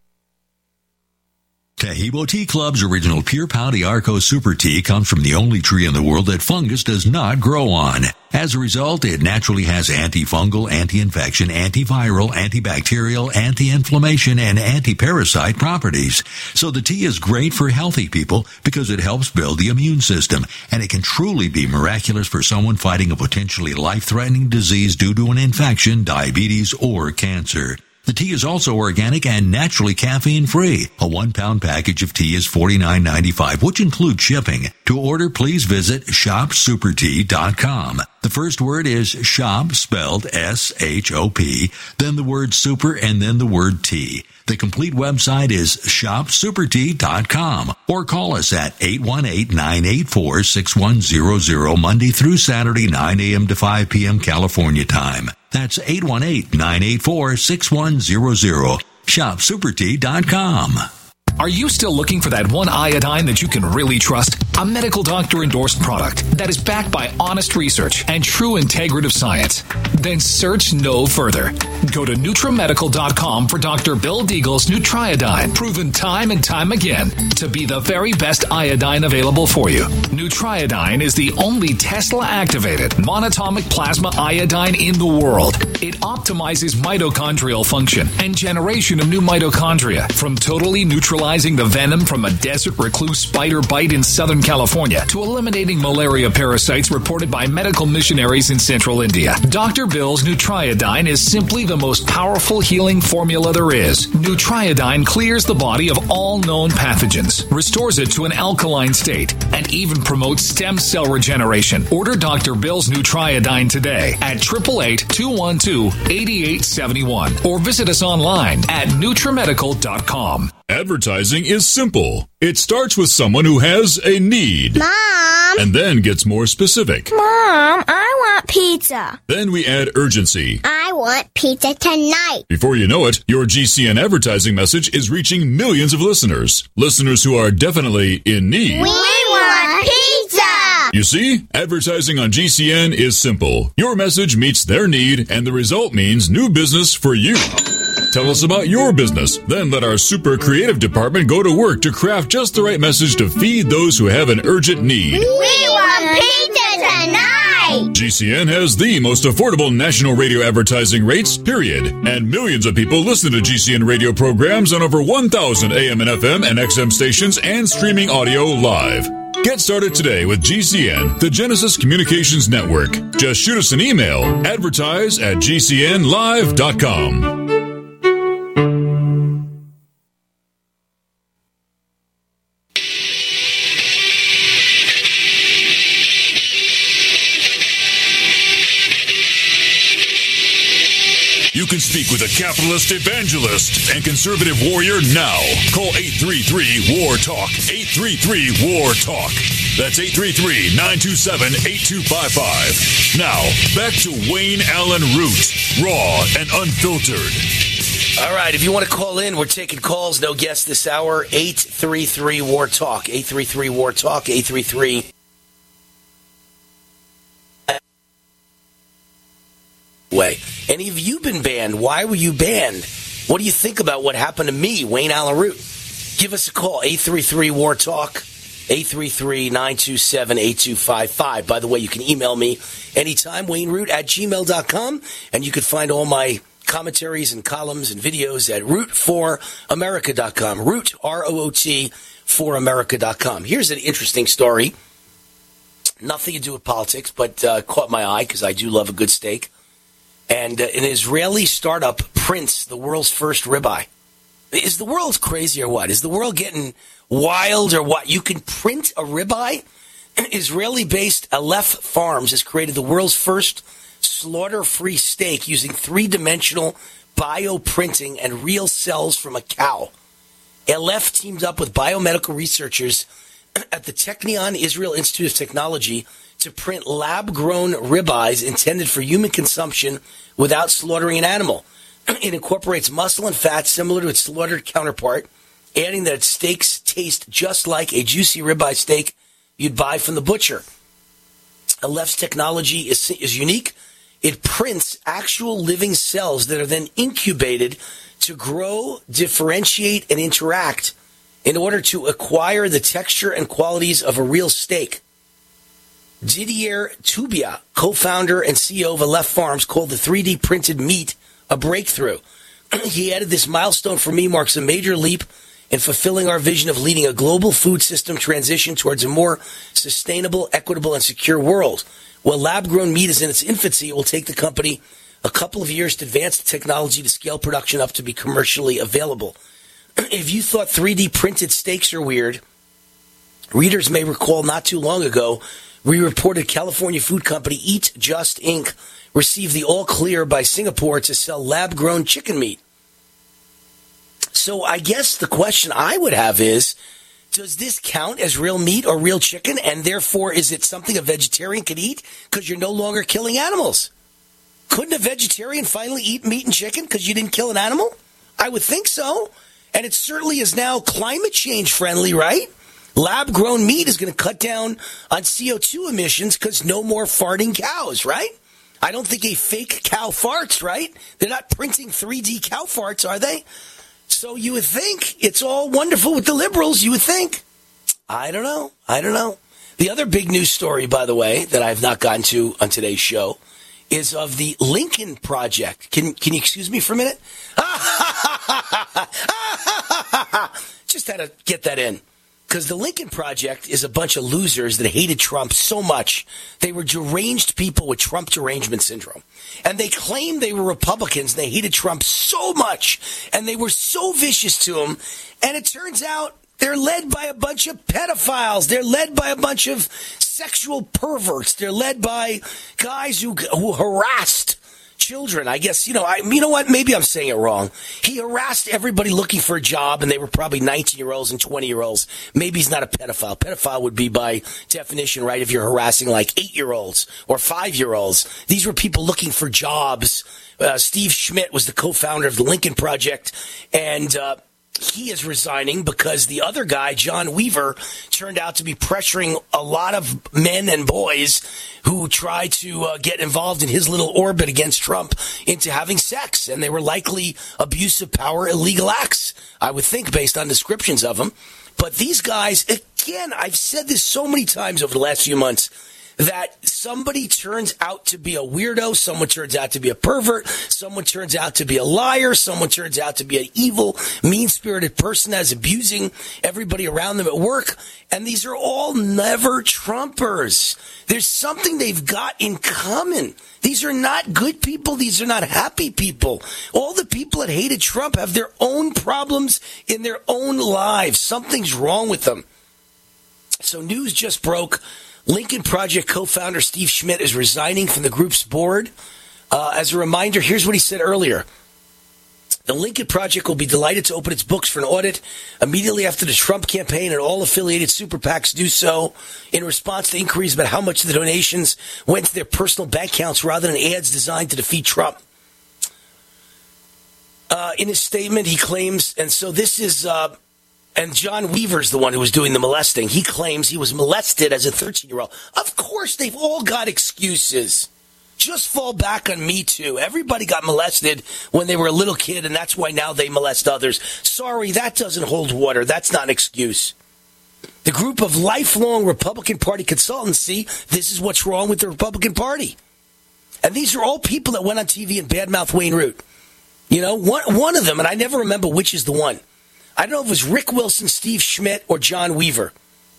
Tahibo Tea Club's original Pure Pau d'Arco Super Tea comes from the only tree in the world that fungus does not grow on. As a result, it naturally has antifungal, anti-infection, antiviral, antibacterial, anti-inflammation, and anti-parasite properties. So the tea is great for healthy people because it helps build the immune system, and it can truly be miraculous for someone fighting a potentially life-threatening disease due to an infection, diabetes, or cancer. The tea is also organic and naturally caffeine-free. A one-pound package of tea is forty-nine ninety-five, which includes shipping. To order, please visit shop super tea dot com. The first word is shop, spelled S H O P, then the word super, and then the word tea. The complete website is shop super tea dot com, or call us at eight one eight, nine eight four, six one zero zero Monday through Saturday, nine a.m. to five p.m. California time. That's eight one eight, nine eight four, six one zero zero. shop super tea dot com. Are you still looking for that one iodine that you can really trust? A medical doctor endorsed product that is backed by honest research and true integrative science? Then search no further. Go to NutriMedical dot com for Doctor Bill Deagle's Nutriodine, proven time and time again to be the very best iodine available for you. Nutriodine is the only Tesla-activated monatomic plasma iodine in the world. It optimizes mitochondrial function and generation of new mitochondria from totally neutralizing the venom from a desert recluse spider bite in Southern California to eliminating malaria parasites reported by medical missionaries in central India. Doctor Bill's Nutriodine is simply the most powerful healing formula there is. Nutriodine clears the body of all known pathogens, restores it to an alkaline state, and even promotes stem cell regeneration. Order Doctor Bill's Nutriodine today at eight eight eight, two one two, eight eight seven one or visit us online at NutriMedical dot com. Advertising is simple. It starts with someone who has a need. Mom! And then gets more specific. Mom, I want pizza. Then we add urgency. I want pizza tonight. Before you know it, your G C N advertising message is reaching millions of listeners. Listeners who are definitely in need. We want pizza! You see, advertising on G C N is simple. Your message meets their need, and the result means new business for you. Tell us about your business. Then let our super creative department go to work to craft just the right message to feed those who have an urgent need. We want pizza tonight! G C N has the most affordable national radio advertising rates, period. And millions of people listen to G C N radio programs on over one thousand A M and F M and X M stations and streaming audio live. Get started today with G C N, the Genesis Communications Network. Just shoot us an email, advertise at G C N live dot com. You can speak with a capitalist evangelist and conservative warrior now. Call eight three three, W A R, TALK. eight three three, W A R, TALK. That's eight three three, nine two seven, eight two five five. Now, back to Wayne Allen Root, raw and unfiltered. All right, if you want to call in, we're taking calls. No guests this hour. eight three three, W A R, TALK. eight three three, W A R, TALK. eight three three way. Any of you been banned? Why were you banned? What do you think about what happened to me, Wayne Allen Root? Give us a call, eight three three, W A R, TALK. eight three three, nine two seven, eight two five five. By the way, you can email me anytime, Wayne Root at gmail dot com, and you can find all my commentaries and columns and videos at root for america dot com. Root, R O O T, for america dot com. Here's an interesting story. Nothing to do with politics, but uh, caught my eye because I do love a good steak. And uh, an Israeli startup prints the world's first ribeye. Is the world crazy or what? Is the world getting wild or what? You can print a ribeye? Israeli-based Aleph Farms has created the world's first slaughter-free steak using three-dimensional bioprinting and real cells from a cow. Aleph teamed up with biomedical researchers at the Technion Israel Institute of Technology to print lab-grown ribeyes intended for human consumption without slaughtering an animal. It incorporates muscle and fat similar to its slaughtered counterpart, adding that its steaks taste just like a juicy ribeye steak you'd buy from the butcher. Aleph's technology is, is unique. It prints actual living cells that are then incubated to grow, differentiate, and interact in order to acquire the texture and qualities of a real steak. Didier Tubia, co-founder and C E O of Aleph Farms, called the three D printed meat a breakthrough. He added, "This milestone for me marks a major leap in fulfilling our vision of leading a global food system transition towards a more sustainable, equitable, and secure world. While lab-grown meat is in its infancy, it will take the company a couple of years to advance the technology to scale production up to be commercially available." If you thought three D printed steaks are weird, readers may recall not too long ago, we reported California food company Eat Just Incorporated received the all-clear by Singapore to sell lab-grown chicken meat. So I guess the question I would have is, does this count as real meat or real chicken, and therefore is it something a vegetarian could eat because you're no longer killing animals? Couldn't a vegetarian finally eat meat and chicken because you didn't kill an animal? I would think so. And it certainly is now climate change friendly, right? Lab-grown meat is going to cut down on C O two emissions because no more farting cows, right? I don't think a fake cow farts, right? They're not printing three D cow farts, are they? So you would think it's all wonderful with the liberals, you would think. I don't know. I don't know. The other big news story, by the way, that I've not gotten to on today's show is of the Lincoln Project. Can, can you excuse me for a minute? Just had to get that in. Because the Lincoln Project is a bunch of losers that hated Trump so much. They were deranged people with Trump derangement syndrome. And they claimed they were Republicans. And they hated Trump so much. And they were so vicious to him. And it turns out they're led by a bunch of pedophiles. They're led by a bunch of sexual perverts. They're led by guys who, who harassed children. I guess, you know, I, you know what? Maybe I'm saying it wrong. He harassed everybody looking for a job, and they were probably nineteen-year-olds and twenty-year-olds. Maybe he's not a pedophile. Pedophile would be, by definition, right, if you're harassing like eight-year-olds or five-year-olds. These were people looking for jobs. Uh, Steve Schmidt was the co-founder of the Lincoln Project, and uh, he is resigning because the other guy, John Weaver, turned out to be pressuring a lot of men and boys who tried to uh, get involved in his little orbit against Trump into having sex. And they were likely abuse of power, illegal acts, I would think, based on descriptions of them. But these guys, again, I've said this so many times over the last few months, that somebody turns out to be a weirdo, someone turns out to be a pervert, someone turns out to be a liar, someone turns out to be an evil, mean-spirited person that's abusing everybody around them at work, and these are all never Trumpers. There's something they've got in common. These are not good people. These are not happy people. All the people that hated Trump have their own problems in their own lives. Something's wrong with them. So news just broke. Lincoln Project co-founder Steve Schmidt is resigning from the group's board. Uh, as a reminder, here's what he said earlier. The Lincoln Project will be delighted to open its books for an audit immediately after the Trump campaign and all affiliated super PACs do so in response to inquiries about how much of the donations went to their personal bank accounts rather than ads designed to defeat Trump. Uh, in his statement, he claims, and so this is, uh, and John Weaver's the one who was doing the molesting. He claims he was molested as a thirteen-year-old. Of course, they've all got excuses. Just fall back on Me Too. Everybody got molested when they were a little kid, and that's why now they molest others. Sorry, that doesn't hold water. That's not an excuse. The group of lifelong Republican Party consultants see this is what's wrong with the Republican Party. And these are all people that went on T V and badmouthed Wayne Root. You know, one, one of them, and I never remember which is the one. I don't know if it was Rick Wilson, Steve Schmidt, or John Weaver.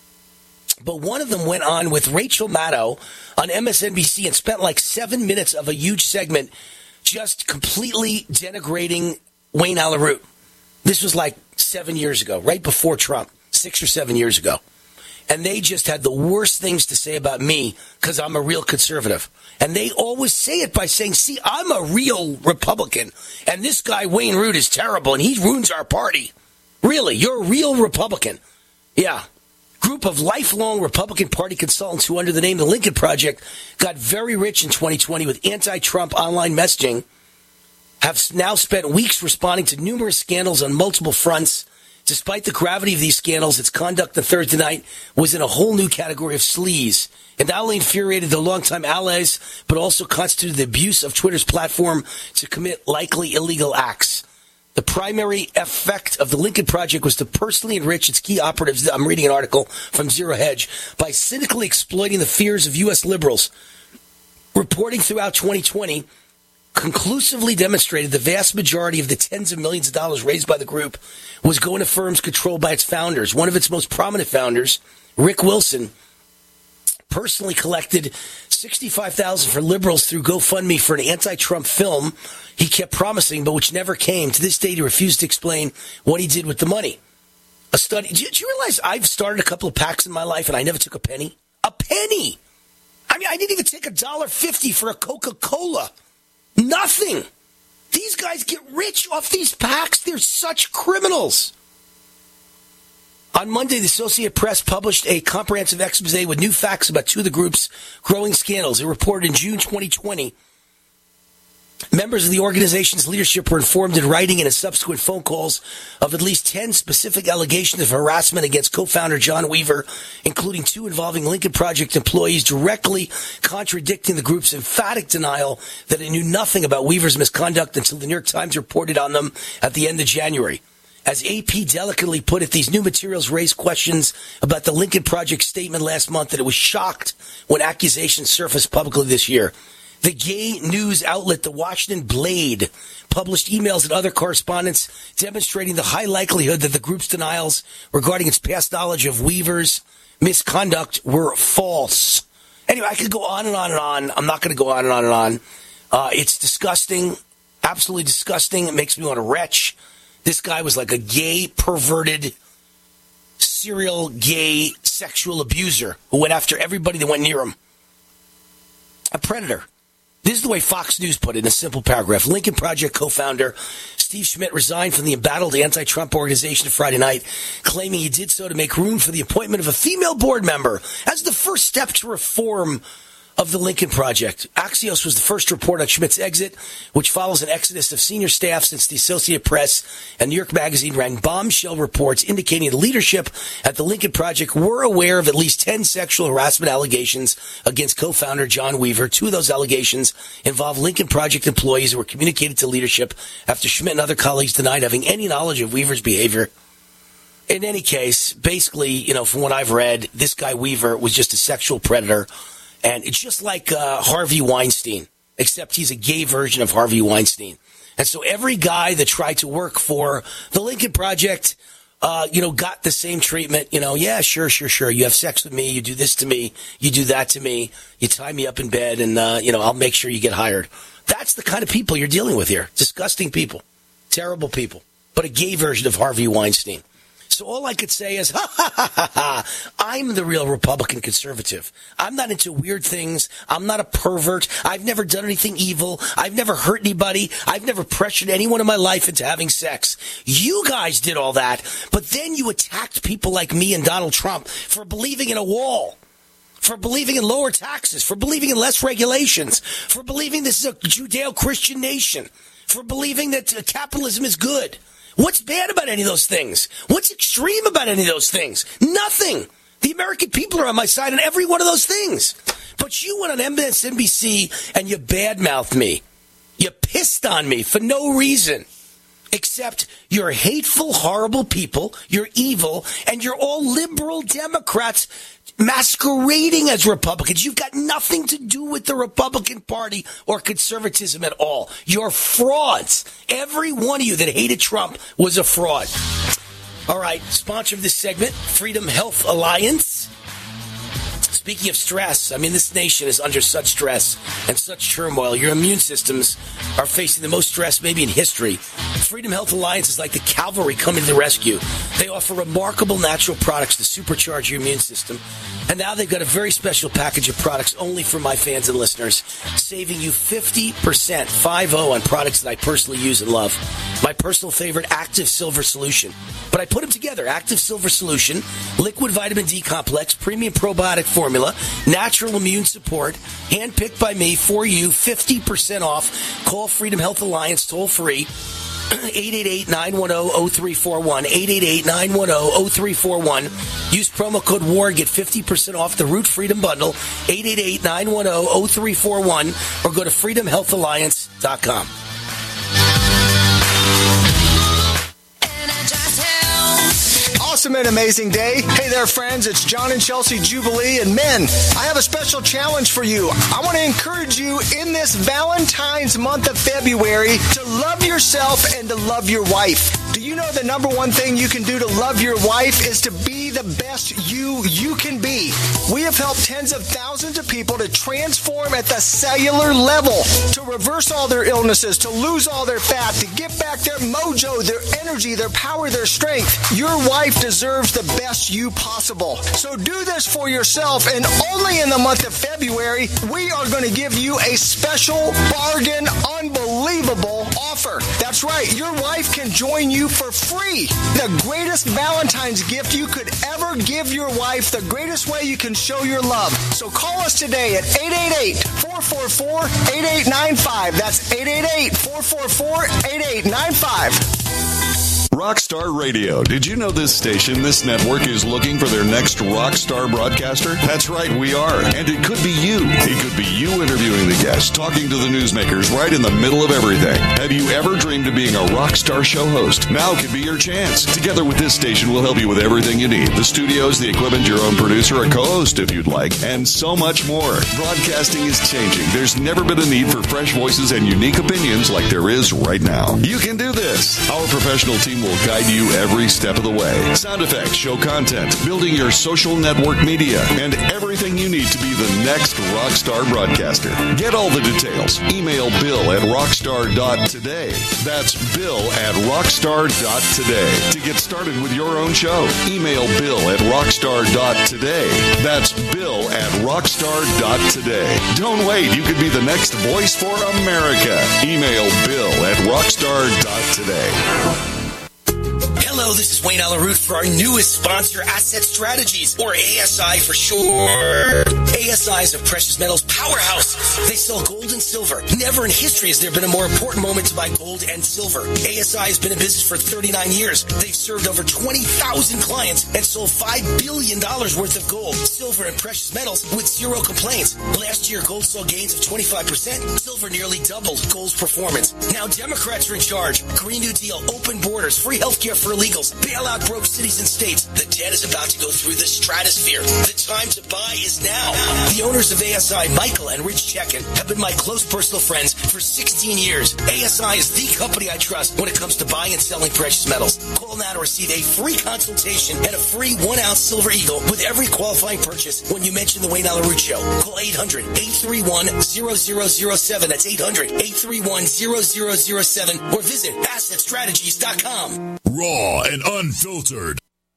But one of them went on with Rachel Maddow on M S N B C and spent like seven minutes of a huge segment just completely denigrating Wayne Allyn Root. This was like seven years ago, right before Trump, six or seven years ago. And they just had the worst things to say about me because I'm a real conservative. And they always say it by saying, see, I'm a real Republican. And this guy, Wayne Root, is terrible and he ruins our party. Really, you're a real Republican. Yeah. Group of lifelong Republican Party consultants who, under the name of the Lincoln Project, got very rich in twenty twenty with anti-Trump online messaging, have now spent weeks responding to numerous scandals on multiple fronts. Despite the gravity of these scandals, its conduct on Thursday night was in a whole new category of sleaze. It not only infuriated the longtime allies, but also constituted the abuse of Twitter's platform to commit likely illegal acts. The primary effect of the Lincoln Project was to personally enrich its key operatives, I'm reading an article from Zero Hedge, by cynically exploiting the fears of U S liberals. Reporting throughout twenty twenty conclusively demonstrated the vast majority of the tens of millions of dollars raised by the group was going to firms controlled by its founders. One of its most prominent founders, Rick Wilson, personally collected sixty-five thousand dollars for liberals through GoFundMe for an anti-Trump film he kept promising, but which never came. To this day, he refused to explain what he did with the money. A study. Do you, do you realize I've started a couple of PACs in my life and I never took a penny? A penny! I mean, I didn't even take a dollar fifty for a Coca-Cola. Nothing. These guys get rich off these PACs. They're such criminals. On Monday, the Associated Press published a comprehensive expose with new facts about two of the group's growing scandals. It reported in June twenty twenty, members of the organization's leadership were informed in writing and in subsequent phone calls of at least ten specific allegations of harassment against co-founder John Weaver, including two involving Lincoln Project employees, directly contradicting the group's emphatic denial that it knew nothing about Weaver's misconduct until the New York Times reported on them at the end of January. As A P delicately put it, these new materials raise questions about the Lincoln Project statement last month that it was shocked when accusations surfaced publicly this year. The gay news outlet The Washington Blade published emails and other correspondence demonstrating the high likelihood that the group's denials regarding its past knowledge of Weaver's misconduct were false. Anyway, I could go on and on and on. I'm not going to go on and on and on. Uh, it's disgusting, absolutely disgusting. It makes me want to retch. This guy was like a gay, perverted, serial gay sexual abuser who went after everybody that went near him. A predator. This is the way Fox News put it in a simple paragraph. Lincoln Project co-founder Steve Schmidt resigned from the embattled anti-Trump organization Friday night, claiming he did so to make room for the appointment of a female board member as the first step to reform of the Lincoln Project. Axios was the first to report on Schmidt's exit, which follows an exodus of senior staff since the Associated Press and New York Magazine ran bombshell reports indicating the leadership at the Lincoln Project were aware of at least ten sexual harassment allegations against co-founder John Weaver. Two of those allegations involved Lincoln Project employees who were communicated to leadership after Schmidt and other colleagues denied having any knowledge of Weaver's behavior. In any case, basically, you know, from what I've read, this guy Weaver was just a sexual predator. And it's just like uh, Harvey Weinstein, except he's a gay version of Harvey Weinstein. And so every guy that tried to work for the Lincoln Project, uh, you know, got the same treatment. You know, yeah, sure, sure, sure. You have sex with me. You do this to me. You do that to me. You tie me up in bed and, uh, you know, I'll make sure you get hired. That's the kind of people you're dealing with here. Disgusting people. Terrible people. But a gay version of Harvey Weinstein. So all I could say is, ha, ha, ha, ha, ha. I'm the real Republican conservative. I'm not into weird things. I'm not a pervert. I've never done anything evil. I've never hurt anybody. I've never pressured anyone in my life into having sex. You guys did all that, but then you attacked people like me and Donald Trump for believing in a wall, for believing in lower taxes, for believing in less regulations, for believing this is a Judeo-Christian nation, for believing that capitalism is good. What's bad about any of those things? What's extreme about any of those things? Nothing. The American people are on my side on every one of those things. But you went on M S N B C and you badmouthed me. You pissed on me for no reason. Except you're hateful, horrible people, you're evil, and you're all liberal Democrats masquerading as Republicans. You've got nothing to do with the Republican Party or conservatism at all. You're frauds. Every one of you that hated Trump was a fraud. All right, sponsor of this segment, Freedom Health Alliance. Speaking of stress, I mean, this nation is under such stress and such turmoil. Your immune systems are facing the most stress maybe in history. Freedom Health Alliance is like the cavalry coming to the rescue. They offer remarkable natural products to supercharge your immune system. And now they've got a very special package of products only for my fans and listeners, saving you fifty percent, five oh, on products that I personally use and love. My personal favorite, Active Silver Solution. But I put them together. Active Silver Solution, liquid vitamin D complex, premium probiotic formula, natural immune support, handpicked by me for you, fifty percent off. Call Freedom Health Alliance toll free. eight eight eight, nine one zero, zero three four one, eight eight eight, nine one zero, zero three four one. Use promo code WAR, get fifty percent off the Root Freedom Bundle, eight eight eight, nine one zero, zero three four one, or go to freedom health alliance dot com. Awesome and amazing day. Hey there, friends. It's John and Chelsea Jubilee. And men, I have a special challenge for you. I want to encourage you in this Valentine's month of February to love yourself and to love your wife. Do you know the number one thing you can do to love your wife is to be the best you you can be? We have helped tens of thousands of people to transform at the cellular level, to reverse all their illnesses, to lose all their fat, to get back their mojo, their energy, their power, their strength. Your wife deserves the best you possible. So do this for yourself, and only in the month of February, we are going to give you a special bargain, unbelievable offer. That's right. Your wife can join you for free. The greatest Valentine's gift you could ever give your wife, the greatest way you can show your love. So call us today at eight eight eight, four four four, eight eight nine five. That's eight eight eight, four four four, eight eight nine five. Rockstar Radio. Did you know this station, this network, is looking for their next rockstar broadcaster? That's right, we are. And it could be you. It could be you interviewing the guests, talking to the newsmakers right in the middle of everything. Have you ever dreamed of being a rockstar show host? Now could be your chance. Together with this station, we'll help you with everything you need. The studios, the equipment, your own producer, a co-host if you'd like, and so much more. Broadcasting is changing. There's never been a need for fresh voices and unique opinions like there is right now. You can do this. Our professional team will guide you every step of the way. Sound effects, show content, building your social network media, and everything you need to be the next rockstar broadcaster. Get all the details. Email Bill at rockstar dot today. That's Bill at rockstar dot today. To get started with your own show, email Bill at rockstar dot today. That's Bill at rockstar dot today. Don't wait. You could be the next voice for America. Email Bill at rockstar dot today. Hello, this is Wayne Alaroot for our newest sponsor, Asset Strategies, or A S I for short. A S I is a precious metals powerhouse. They sell gold and silver. Never in history has there been a more important moment to buy gold and silver. A S I has been in business for thirty-nine years. They've served over twenty thousand clients and sold five billion dollars worth of gold, silver, and precious metals with zero complaints. Last year, gold saw gains of twenty-five percent. Silver nearly doubled gold's performance. Now Democrats are in charge. Green New Deal, open borders, free healthcare for illegals, bail out broke cities and states. The debt is about to go through the stratosphere. The time to buy is now. The owners of A S I, Michael and Rich Chekin, have been my close personal friends for sixteen years. A S I is the company I trust when it comes to buying and selling precious metals. Call now to receive a free consultation and a free one-ounce Silver Eagle with every qualifying purchase when you mention the Wayne Alaroot Show. Call eight hundred, eight three one, zero zero zero seven. That's eight hundred, eight three one, zero zero zero seven. Or visit asset strategies dot com. Raw and unfiltered.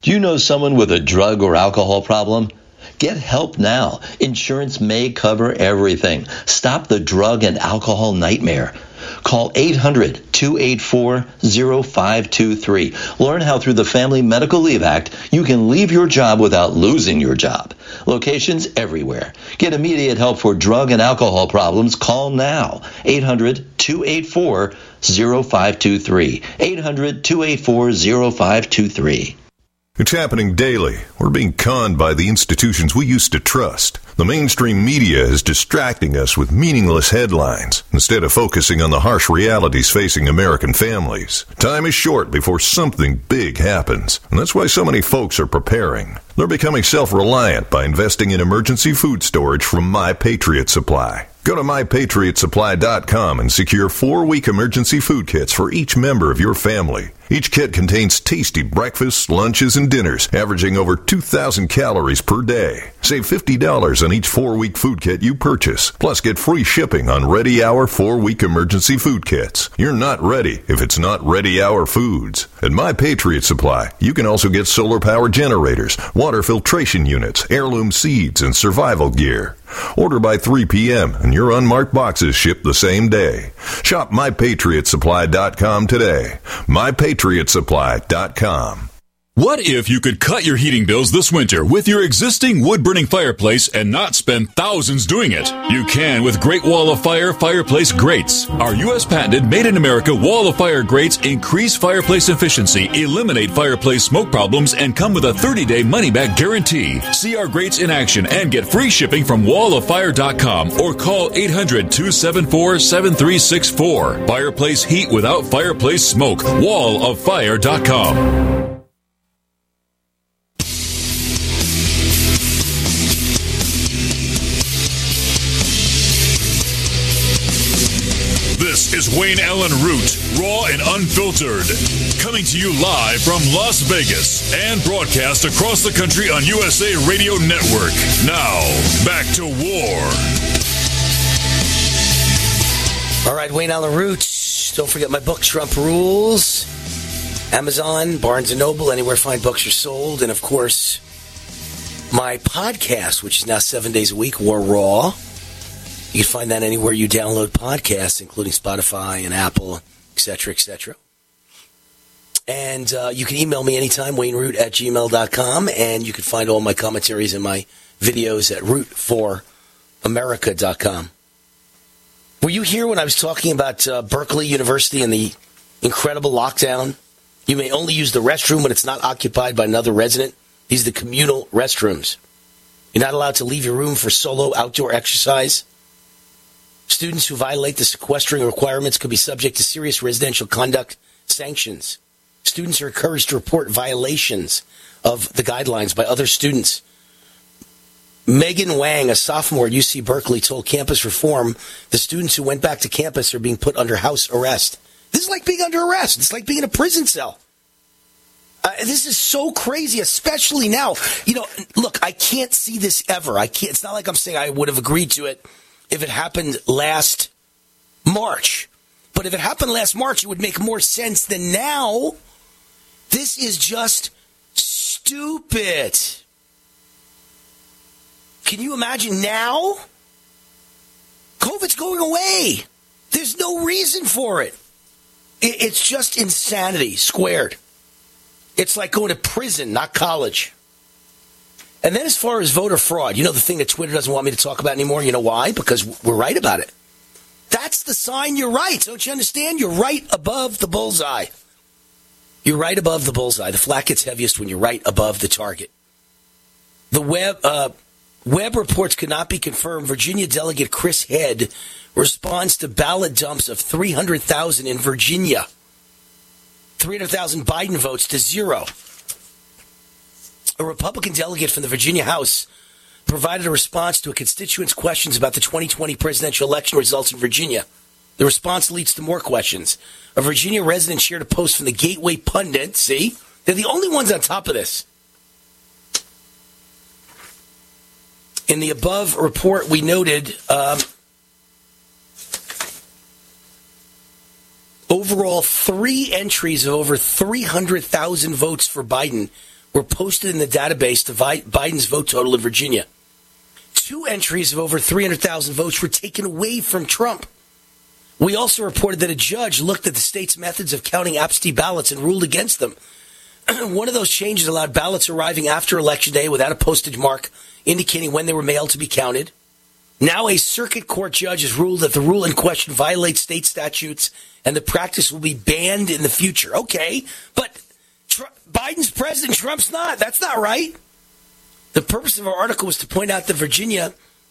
Do you know someone with a drug or alcohol problem? Get help now. Insurance may cover everything. Stop the drug and alcohol nightmare. Call eight hundred, two eight four, zero five two three. Learn how through the Family Medical Leave Act you can leave your job without losing your job. Locations everywhere. Get immediate help for drug and alcohol problems. Call now. eight hundred, two eight four, zero five two three. eight hundred, two eight four, zero five two three. It's happening daily. We're being conned by the institutions we used to trust. The mainstream media is distracting us with meaningless headlines instead of focusing on the harsh realities facing American families. Time is short before something big happens, and that's why so many folks are preparing. They're becoming self-reliant by investing in emergency food storage from My Patriot Supply. Go to my patriot supply dot com and secure four-week emergency food kits for each member of your family. Each kit contains tasty breakfasts, lunches, and dinners, averaging over two thousand calories per day. Save fifty dollars on each four-week food kit you purchase. Plus, get free shipping on Ready Hour four-week emergency food kits. You're not ready if it's not Ready Hour Foods. At My Patriot Supply, you can also get solar power generators, water filtration units, heirloom seeds, and survival gear. Order by three p.m. and your unmarked boxes ship the same day. Shop my patriot supply dot com today. my patriot supply dot com. What if you could cut your heating bills this winter with your existing wood-burning fireplace and not spend thousands doing it? You can with Great Wall of Fire fireplace grates. Our U S patented made-in-America Wall of Fire grates increase fireplace efficiency, eliminate fireplace smoke problems, and come with a thirty-day money-back guarantee. See our grates in action and get free shipping from wall of fire dot com or call eight hundred, two seven four, seven three six four. Fireplace heat without fireplace smoke. wall of fire dot com. This is Wayne Allen Root, raw and unfiltered, coming to you live from Las Vegas and broadcast across the country on U S A Radio Network. Now, back to war. All right, Wayne Allen Root. Don't forget my book, Trump Rules. Amazon, Barnes and Noble, anywhere fine books are sold. And, of course, my podcast, which is now seven days a week, War Raw. You can find that anywhere you download podcasts, including Spotify and Apple, et cetera, et cetera. And uh, you can email me anytime, wayne root at gmail dot com, and you can find all my commentaries and my videos at root for america dot com. Were you here when I was talking about uh, Berkeley University and the incredible lockdown? You may only use the restroom when it's not occupied by another resident. These are the communal restrooms. You're not allowed to leave your room for solo outdoor exercise. Students who violate the sequestering requirements could be subject to serious residential conduct sanctions. Students are encouraged to report violations of the guidelines by other students. Megan Wang, a sophomore at U C Berkeley, told Campus Reform the students who went back to campus are being put under house arrest. This is like being under arrest. It's like being in a prison cell. Uh, this is so crazy, especially now. You know, look, I can't see this ever. I can't. It's not like I'm saying I would have agreed to it if it happened last March. But if it happened last March, it would make more sense than now. This is just stupid. Can you imagine now? COVID's going away. There's no reason for it. It's just insanity squared. It's like going to prison, not college. And then as far as voter fraud, you know the thing that Twitter doesn't want me to talk about anymore? You know why? Because we're right about it. That's the sign you're right. Don't you understand? You're right above the bullseye. You're right above the bullseye. The flak gets heaviest when you're right above the target. The web, uh, web reports could not be confirmed. Virginia Delegate Chris Head responds to ballot dumps of three hundred thousand in Virginia. three hundred thousand Biden votes to zero. A Republican delegate from the Virginia House provided a response to a constituent's questions about the twenty twenty presidential election results in Virginia. The response leads to more questions. A Virginia resident shared a post from the Gateway Pundit. See? They're the only ones on top of this. In the above report, we noted um, overall three entries of over three hundred thousand votes for Biden were posted in the database to Biden's vote total in Virginia. Two entries of over three hundred thousand votes were taken away from Trump. We also reported that a judge looked at the state's methods of counting absentee ballots and ruled against them. One of those changes allowed ballots arriving after Election Day without a postage mark indicating when they were mailed to be counted. Now a circuit court judge has ruled that the rule in question violates state statutes and the practice will be banned in the future. Okay, but Tr- Biden's president, Trump's not. That's not right. The purpose of our article was to point out that Virginia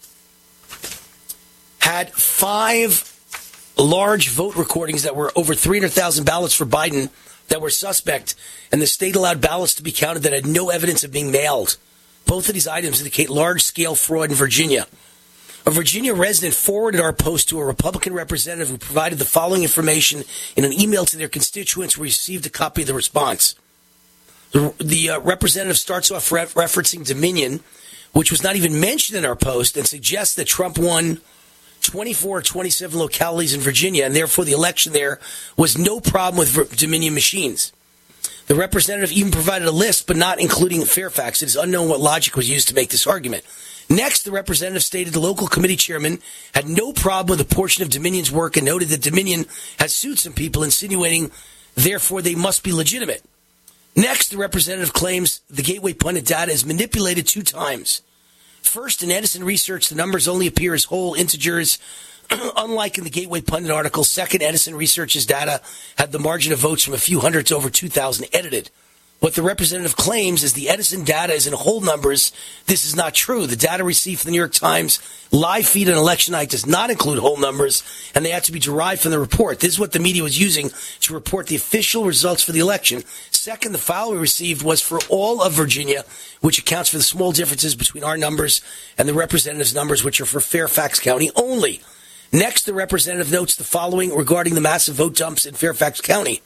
had five large vote recordings that were over three hundred thousand ballots for Biden that were suspect, and the state allowed ballots to be counted that had no evidence of being mailed. Both of these items indicate large-scale fraud in Virginia. A Virginia resident forwarded our post to a Republican representative who provided the following information in an email to their constituents who received a copy of the response. The, the uh, representative starts off re- referencing Dominion, which was not even mentioned in our post, and suggests that Trump won twenty-four or twenty-seven localities in Virginia, and therefore the election there was no problem with Dominion machines. The representative even provided a list, but not including Fairfax. It is unknown what logic was used to make this argument. Next, the representative stated the local committee chairman had no problem with a portion of Dominion's work and noted that Dominion has sued some people, insinuating, therefore, they must be legitimate. Next, the representative claims the Gateway Pundit data is manipulated two times. First, in Edison Research, the numbers only appear as whole integers, unlike in the Gateway Pundit article. Second, Edison Research's data had the margin of votes from a few hundred to over two thousand edited. What the representative claims is the Edison data is in whole numbers. This is not true. The data received from the New York Times live feed on election night does not include whole numbers, and they have to be derived from the report. This is what the media was using to report the official results for the election. Second, the file we received was for all of Virginia, which accounts for the small differences between our numbers and the representative's numbers, which are for Fairfax County only. Next, the representative notes the following regarding the massive vote dumps in Fairfax County.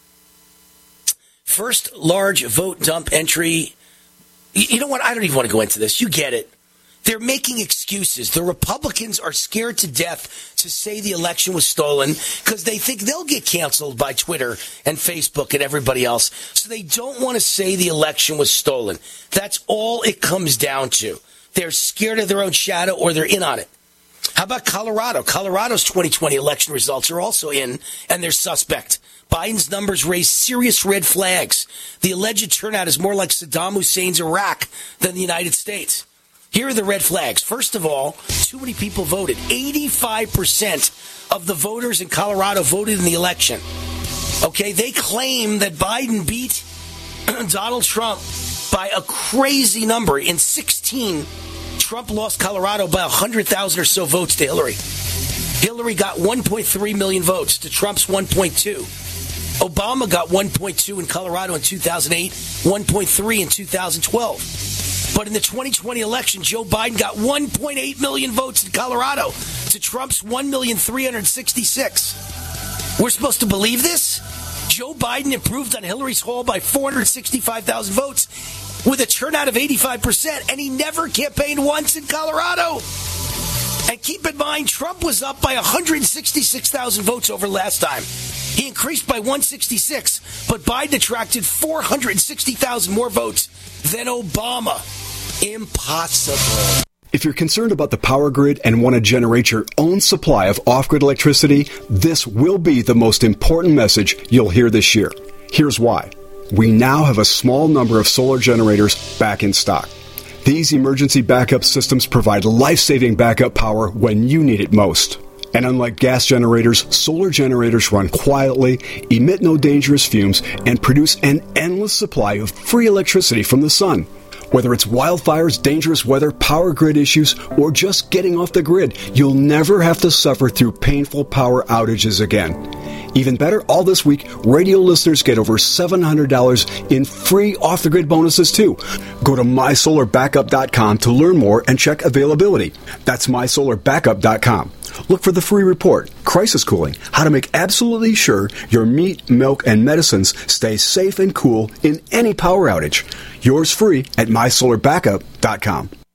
First large vote dump entry. You know what? I don't even want to go into this. You get it. They're making excuses. The Republicans are scared to death to say the election was stolen because they think they'll get canceled by Twitter and Facebook and everybody else. So they don't want to say the election was stolen. That's all it comes down to. They're scared of their own shadow or they're in on it. How about Colorado? Colorado's twenty twenty election results are also in, and they're suspect. Biden's numbers raise serious red flags. The alleged turnout is more like Saddam Hussein's Iraq than the United States. Here are the red flags. First of all, too many people voted. eighty-five percent of the voters in Colorado voted in the election. Okay, they claim that Biden beat Donald Trump by a crazy number. In sixteen, Trump lost Colorado by one hundred thousand or so votes to Hillary. Hillary got one point three million votes to Trump's one point two. Obama got one point two in Colorado in two thousand eight, one point three in two thousand twelve. But in the twenty twenty election, Joe Biden got one point eight million votes in Colorado to Trump's one million three hundred sixty-six. We're supposed to believe this? Joe Biden improved on Hillary's haul by four hundred sixty-five thousand votes with a turnout of eighty-five percent, and he never campaigned once in Colorado. And keep in mind, Trump was up by one hundred sixty-six thousand votes over last time. He increased by one hundred sixty-six, but Biden attracted four hundred sixty thousand more votes than Obama. Impossible. If you're concerned about the power grid and want to generate your own supply of off-grid electricity, this will be the most important message you'll hear this year. Here's why. We now have a small number of solar generators back in stock. These emergency backup systems provide life-saving backup power when you need it most. And unlike gas generators, solar generators run quietly, emit no dangerous fumes, and produce an endless supply of free electricity from the sun. Whether it's wildfires, dangerous weather, power grid issues, or just getting off the grid, you'll never have to suffer through painful power outages again. Even better, all this week, radio listeners get over seven hundred dollars in free off-the-grid bonuses, too. Go to my solar backup dot com to learn more and check availability. That's my solar backup dot com. Look for the free report, Crisis Cooling, how to make absolutely sure your meat, milk, and medicines stay safe and cool in any power outage. Yours free at my solar backup dot com.